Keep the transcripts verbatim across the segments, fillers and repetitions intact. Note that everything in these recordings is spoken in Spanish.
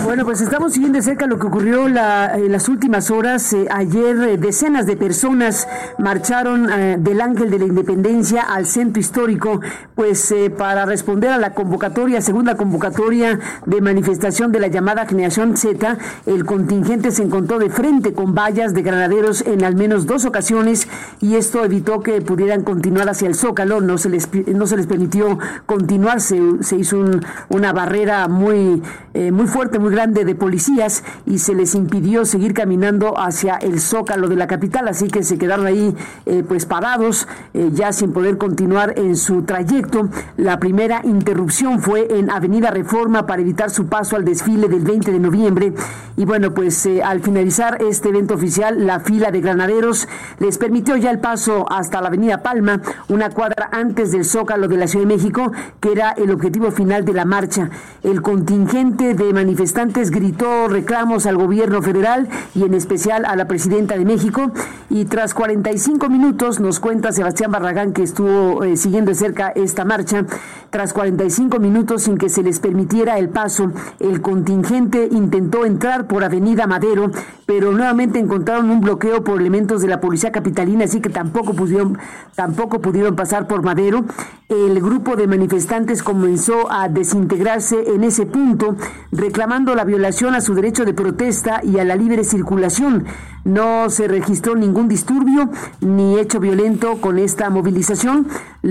Bueno, pues estamos siguiendo de cerca lo que ocurrió la, en las últimas horas. Eh, ayer eh, decenas de personas marcharon eh, del Ángel de la Independencia al centro histórico, pues eh, para responder a la convocatoria, segunda convocatoria de manifestación de la llamada Generación Z. El contingente se encontró de frente con vallas de granaderos en al menos dos ocasiones y esto evitó que pudieran continuar hacia el Zócalo. No se les no se les permitió continuar, se, se hizo un, una barrera muy eh, muy fuerte, muy grande de policías y se les impidió seguir caminando hacia el Zócalo de la capital, así que se quedaron ahí eh, pues parados, eh, ya sin poder continuar en su trayecto. La primera interrupción fue en Avenida Reforma para evitar su paso al desfile del veinte de noviembre y bueno, pues eh, al finalizar este evento oficial, la fila de granaderos les permitió ya el paso hasta la Avenida Palma, una cuadra antes del Zócalo de la Ciudad de México, que era el objetivo final de la marcha. El contingente de manifestantes gritó reclamos al gobierno federal y en especial a la presidenta de México y tras cuarenta y cinco minutos, nos cuenta Sebastián Barragán, que estuvo eh, siguiendo de cerca esta marcha, tras cuarenta y cinco minutos sin que se les permitiera el paso, el contingente intentó entrar por Avenida Madero, pero nuevamente encontraron un bloqueo por elementos de la policía capitalina, así que tampoco pudieron, tampoco pudieron pasar por Madero. El grupo de manifestantes comenzó a desintegrarse en ese punto, reclamando la violación a su derecho de protesta y a la libre circulación. No se registró ningún disturbio ni hecho violento con esta movilización.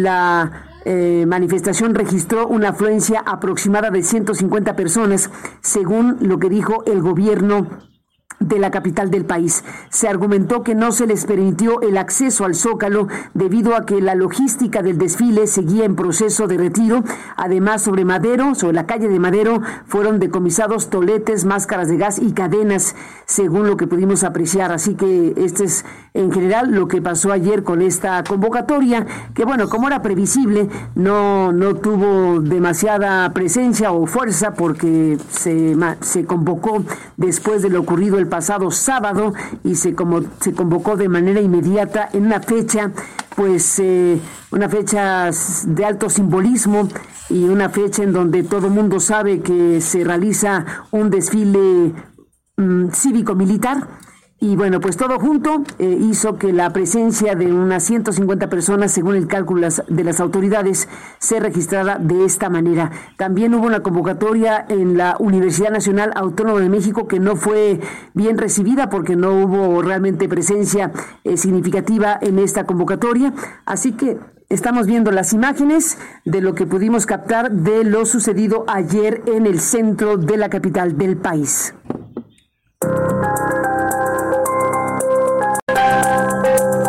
La eh, manifestación registró una afluencia aproximada de ciento cincuenta personas, según lo que dijo el gobierno de la capital del país. Se argumentó que no se les permitió el acceso al Zócalo debido a que la logística del desfile seguía en proceso de retiro. Además, sobre Madero, sobre la calle de Madero, fueron decomisados toletes, máscaras de gas y cadenas, según lo que pudimos apreciar. Así que este es en general lo que pasó ayer con esta convocatoria, que bueno, como era previsible, no, no tuvo demasiada presencia o fuerza porque se, se convocó después de lo ocurrido el pasado sábado y se como se convocó de manera inmediata en una fecha pues eh, una fecha de alto simbolismo y una fecha en donde todo el mundo sabe que se realiza un desfile um, cívico-militar. Y bueno, pues todo junto eh, hizo que la presencia de unas ciento cincuenta personas, según el cálculo de las autoridades, se registrara de esta manera. También hubo una convocatoria en la Universidad Nacional Autónoma de México que no fue bien recibida porque no hubo realmente presencia eh, significativa en esta convocatoria. Así que estamos viendo las imágenes de lo que pudimos captar de lo sucedido ayer en el centro de la capital del país.